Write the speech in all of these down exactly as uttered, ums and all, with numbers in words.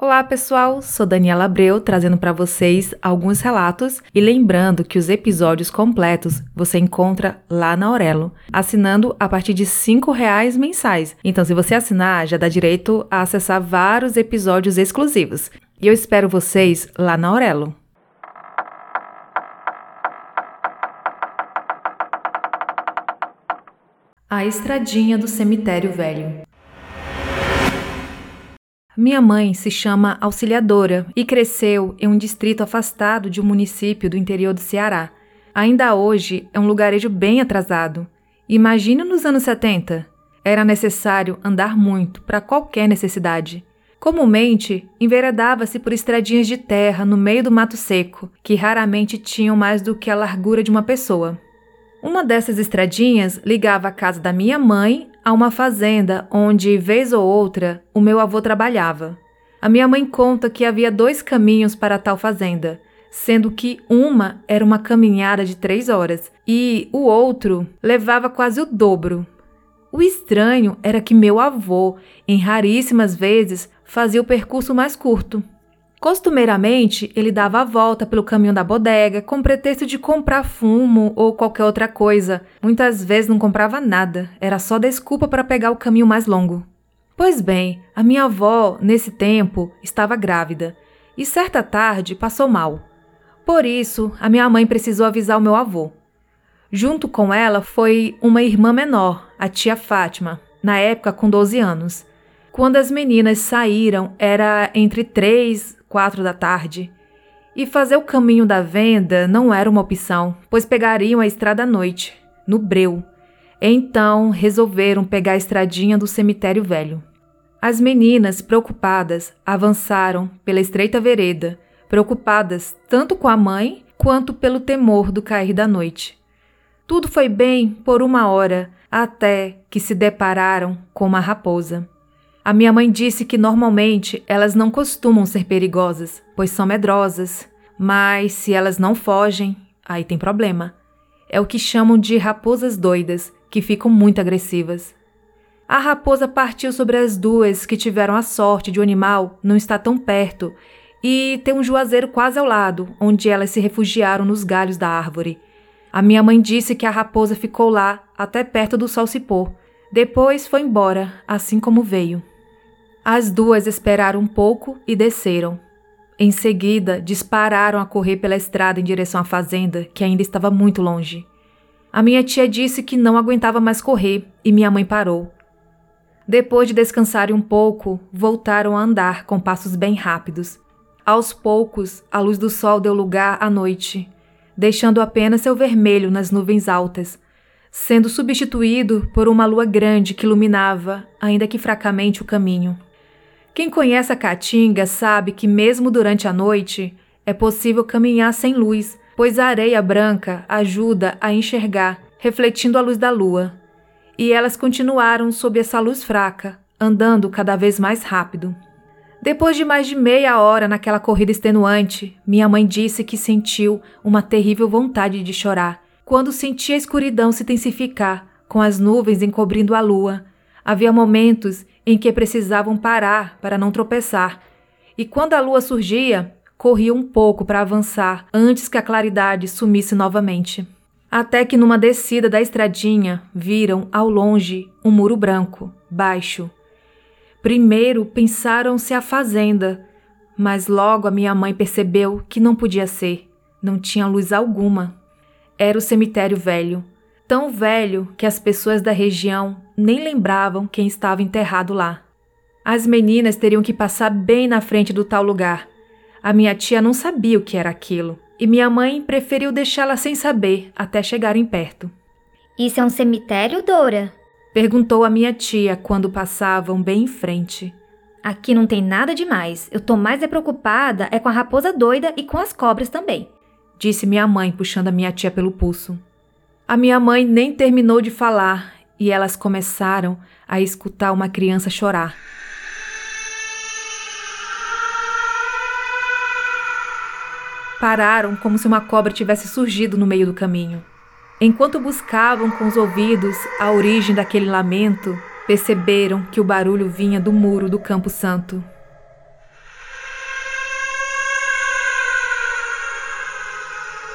Olá pessoal, sou Daniela Abreu trazendo para vocês alguns relatos e lembrando que os episódios completos você encontra lá na Aurelo, assinando a partir de cinco reais mensais. Então se você assinar já dá direito a acessar vários episódios exclusivos. E eu espero vocês lá na Aurelo. A estradinha do cemitério velho. Minha mãe se chama Auxiliadora e cresceu em um distrito afastado de um município do interior do Ceará. Ainda hoje é um lugarejo bem atrasado. Imagine nos anos setenta. Era necessário andar muito para qualquer necessidade. Comumente, enveredava-se por estradinhas de terra no meio do mato seco, que raramente tinham mais do que a largura de uma pessoa. Uma dessas estradinhas ligava a casa da minha mãe a uma fazenda onde, vez ou outra, o meu avô trabalhava. A minha mãe conta que havia dois caminhos para tal fazenda, sendo que uma era uma caminhada de três horas e o outro levava quase o dobro. O estranho era que meu avô, em raríssimas vezes, fazia o percurso mais curto. Costumeiramente, ele dava a volta pelo caminho da bodega com pretexto de comprar fumo ou qualquer outra coisa. Muitas vezes não comprava nada, era só desculpa para pegar o caminho mais longo. Pois bem, a minha avó, nesse tempo, estava grávida e certa tarde passou mal. Por isso, a minha mãe precisou avisar o meu avô. Junto com ela foi uma irmã menor, a tia Fátima, na época com doze anos. Quando as meninas saíram, era entre três e quatro da tarde. E fazer o caminho da venda não era uma opção, pois pegariam a estrada à noite, no breu. Então, resolveram pegar a estradinha do cemitério velho. As meninas, preocupadas, avançaram pela estreita vereda, preocupadas tanto com a mãe quanto pelo temor do cair da noite. Tudo foi bem por uma hora, até que se depararam com uma raposa. A minha mãe disse que normalmente elas não costumam ser perigosas, pois são medrosas, mas se elas não fogem, aí tem problema. É o que chamam de raposas doidas, que ficam muito agressivas. A raposa partiu sobre as duas que tiveram a sorte de o animal não estar tão perto e ter um juazeiro quase ao lado, onde elas se refugiaram nos galhos da árvore. A minha mãe disse que a raposa ficou lá até perto do sol se pôr. Depois foi embora, assim como veio. As duas esperaram um pouco e desceram. Em seguida, dispararam a correr pela estrada em direção à fazenda, que ainda estava muito longe. A minha tia disse que não aguentava mais correr e minha mãe parou. Depois de descansarem um pouco, voltaram a andar com passos bem rápidos. Aos poucos, a luz do sol deu lugar à noite, deixando apenas seu vermelho nas nuvens altas, sendo substituído por uma lua grande que iluminava, ainda que fracamente, o caminho. Quem conhece a Caatinga sabe que mesmo durante a noite é possível caminhar sem luz, pois a areia branca ajuda a enxergar, refletindo a luz da lua. E elas continuaram sob essa luz fraca, andando cada vez mais rápido. Depois de mais de meia hora naquela corrida extenuante, minha mãe disse que sentiu uma terrível vontade de chorar. Quando sentia a escuridão se intensificar, com as nuvens encobrindo a lua, havia momentos em que precisavam parar para não tropeçar, e quando a lua surgia, corria um pouco para avançar antes que a claridade sumisse novamente. Até que numa descida da estradinha, viram ao longe um muro branco, baixo. Primeiro pensaram ser a fazenda, mas logo a minha mãe percebeu que não podia ser, não tinha luz alguma. Era o cemitério velho, tão velho que as pessoas da região nem lembravam quem estava enterrado lá. As meninas teriam que passar bem na frente do tal lugar. A minha tia não sabia o que era aquilo, e minha mãe preferiu deixá-la sem saber até chegarem perto. Isso é um cemitério, Dora? Perguntou a minha tia quando passavam bem em frente. Aqui não tem nada demais. Eu tô mais é preocupada é com a raposa doida e com as cobras também, disse minha mãe, puxando a minha tia pelo pulso. A minha mãe nem terminou de falar e elas começaram a escutar uma criança chorar. Pararam como se uma cobra tivesse surgido no meio do caminho. Enquanto buscavam com os ouvidos a origem daquele lamento, perceberam que o barulho vinha do muro do Campo Santo.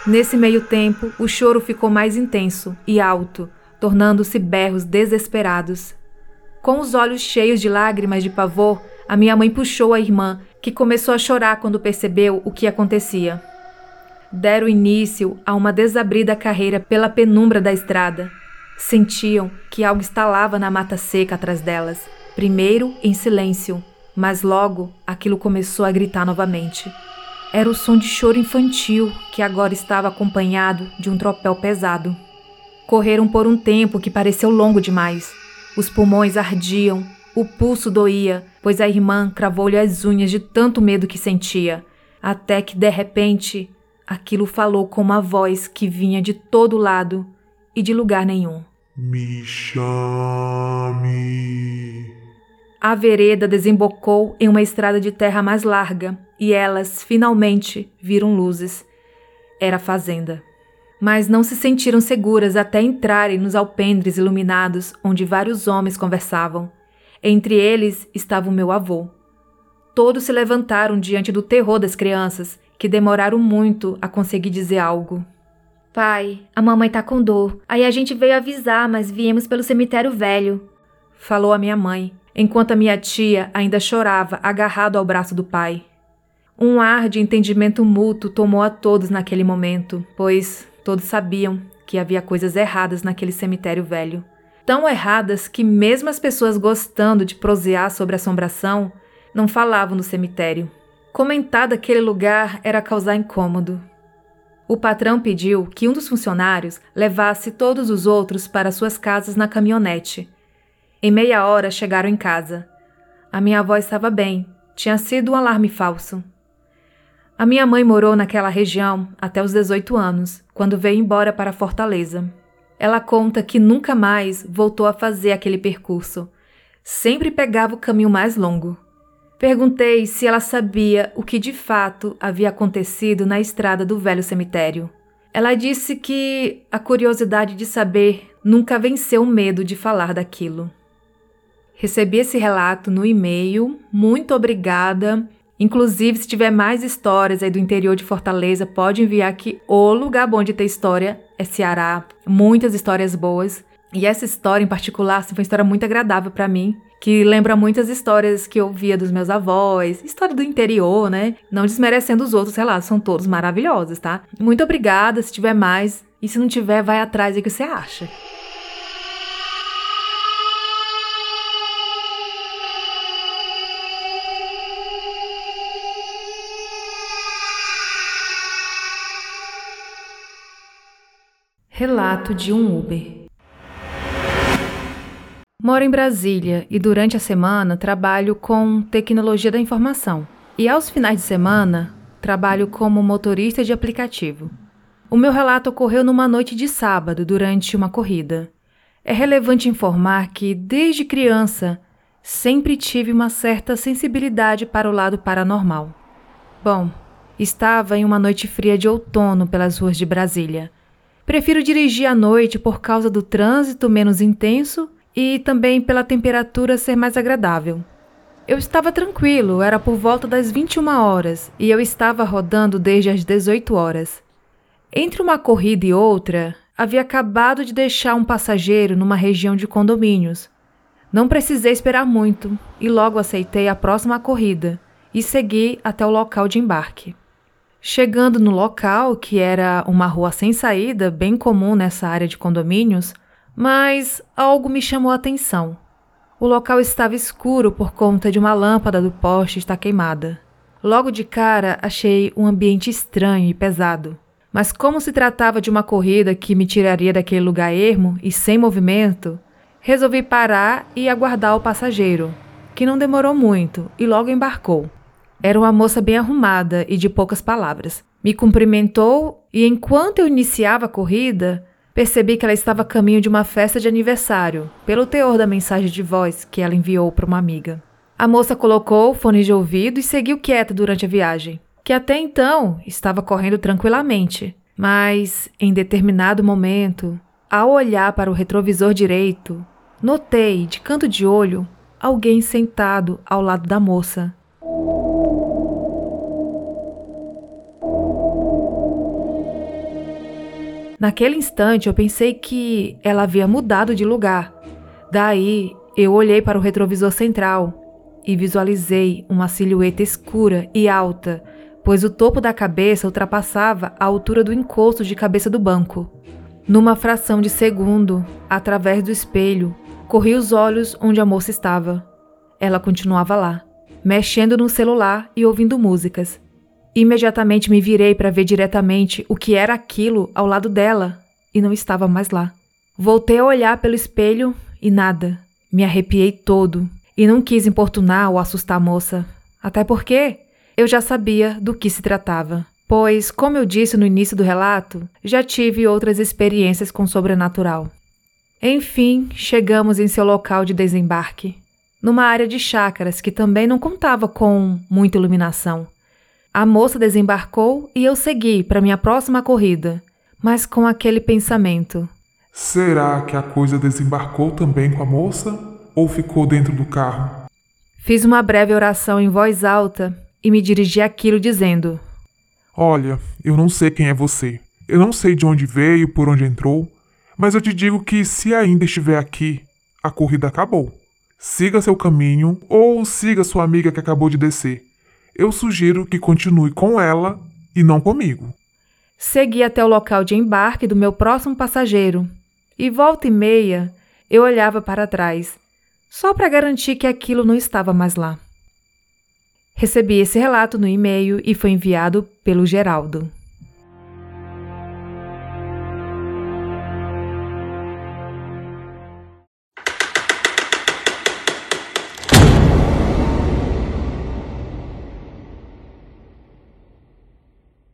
Nesse meio tempo, o choro ficou mais intenso e alto, tornando-se berros desesperados. Com os olhos cheios de lágrimas de pavor, a minha mãe puxou a irmã, que começou a chorar quando percebeu o que acontecia. Deram início a uma desabrida carreira pela penumbra da estrada. Sentiam que algo estalava na mata seca atrás delas, primeiro em silêncio, mas logo aquilo começou a gritar novamente. Era o som de choro infantil que agora estava acompanhado de um tropel pesado. Correram por um tempo que pareceu longo demais. Os pulmões ardiam, o pulso doía, pois a irmã cravou-lhe as unhas de tanto medo que sentia, até que, de repente, aquilo falou com uma voz que vinha de todo lado e de lugar nenhum. Me chame. A vereda desembocou em uma estrada de terra mais larga e elas, finalmente, viram luzes. Era a fazenda. Mas não se sentiram seguras até entrarem nos alpendres iluminados onde vários homens conversavam. Entre eles estava o meu avô. Todos se levantaram diante do terror das crianças, que demoraram muito a conseguir dizer algo. Pai, a mamãe tá com dor. Aí a gente veio avisar, mas viemos pelo cemitério velho. Falou a minha mãe, enquanto a minha tia ainda chorava, agarrado ao braço do pai. Um ar de entendimento mútuo tomou a todos naquele momento, pois todos sabiam que havia coisas erradas naquele cemitério velho. Tão erradas que mesmo as pessoas gostando de prosear sobre assombração, não falavam no cemitério. Comentar daquele lugar era causar incômodo. O patrão pediu que um dos funcionários levasse todos os outros para suas casas na caminhonete. Em meia hora chegaram em casa. A minha avó estava bem, tinha sido um alarme falso. A minha mãe morou naquela região até os dezoito anos, quando veio embora para Fortaleza. Ela conta que nunca mais voltou a fazer aquele percurso. Sempre pegava o caminho mais longo. Perguntei se ela sabia o que de fato havia acontecido na estrada do velho cemitério. Ela disse que a curiosidade de saber nunca venceu o medo de falar daquilo. Recebi esse relato no e-mail, muito obrigada. Inclusive, se tiver mais histórias aí do interior de Fortaleza, pode enviar, que o lugar bom de ter história é Ceará. Muitas histórias boas. E essa história em particular assim, foi uma história muito agradável para mim, que lembra muitas histórias que eu ouvia dos meus avós, história do interior, né? Não desmerecendo os outros relatos, são todos maravilhosos, tá? Muito obrigada, se tiver mais. E se não tiver, vai atrás aí que você acha. Relato de um Uber. Moro em Brasília e durante a semana trabalho com tecnologia da informação. E aos finais de semana, trabalho como motorista de aplicativo. O meu relato ocorreu numa noite de sábado, durante uma corrida. É relevante informar que, desde criança, sempre tive uma certa sensibilidade para o lado paranormal. Bom, estava em uma noite fria de outono pelas ruas de Brasília. Prefiro dirigir à noite por causa do trânsito menos intenso e também pela temperatura ser mais agradável. Eu estava tranquilo, era por volta das vinte e uma horas e eu estava rodando desde as dezoito horas. Entre uma corrida e outra, havia acabado de deixar um passageiro numa região de condomínios. Não precisei esperar muito e logo aceitei a próxima corrida e segui até o local de embarque. Chegando no local, que era uma rua sem saída, bem comum nessa área de condomínios, mas algo me chamou a atenção. O local estava escuro por conta de uma lâmpada do poste estar queimada. Logo de cara, achei um ambiente estranho e pesado. Mas como se tratava de uma corrida que me tiraria daquele lugar ermo e sem movimento, resolvi parar e aguardar o passageiro, que não demorou muito e logo embarcou. Era uma moça bem arrumada e de poucas palavras. Me cumprimentou e, enquanto eu iniciava a corrida, percebi que ela estava a caminho de uma festa de aniversário, pelo teor da mensagem de voz que ela enviou para uma amiga. A moça colocou fones de ouvido e seguiu quieta durante a viagem, que até então estava correndo tranquilamente. Mas, em determinado momento, ao olhar para o retrovisor direito, notei, de canto de olho, alguém sentado ao lado da moça. Naquele instante eu pensei que ela havia mudado de lugar. Daí eu olhei para o retrovisor central e visualizei uma silhueta escura e alta, pois o topo da cabeça ultrapassava a altura do encosto de cabeça do banco. Numa fração de segundo, através do espelho, corri os olhos onde a moça estava. Ela continuava lá, mexendo no celular e ouvindo músicas. Imediatamente me virei para ver diretamente o que era aquilo ao lado dela e não estava mais lá. Voltei a olhar pelo espelho e nada. Me arrepiei todo e não quis importunar ou assustar a moça, até porque eu já sabia do que se tratava. Pois, como eu disse no início do relato, já tive outras experiências com o sobrenatural. Enfim, chegamos em seu local de desembarque, numa área de chácaras que também não contava com muita iluminação. A moça desembarcou e eu segui para minha próxima corrida, mas com aquele pensamento. Será que a coisa desembarcou também com a moça ou ficou dentro do carro? Fiz uma breve oração em voz alta e me dirigi àquilo dizendo: Olha, eu não sei quem é você. Eu não sei de onde veio, por onde entrou, mas eu te digo que se ainda estiver aqui, a corrida acabou. Siga seu caminho ou siga sua amiga que acabou de descer. Eu sugiro que continue com ela e não comigo. Segui até o local de embarque do meu próximo passageiro e volta e meia eu olhava para trás, só para garantir que aquilo não estava mais lá. Recebi esse relato no e-mail e foi enviado pelo Geraldo.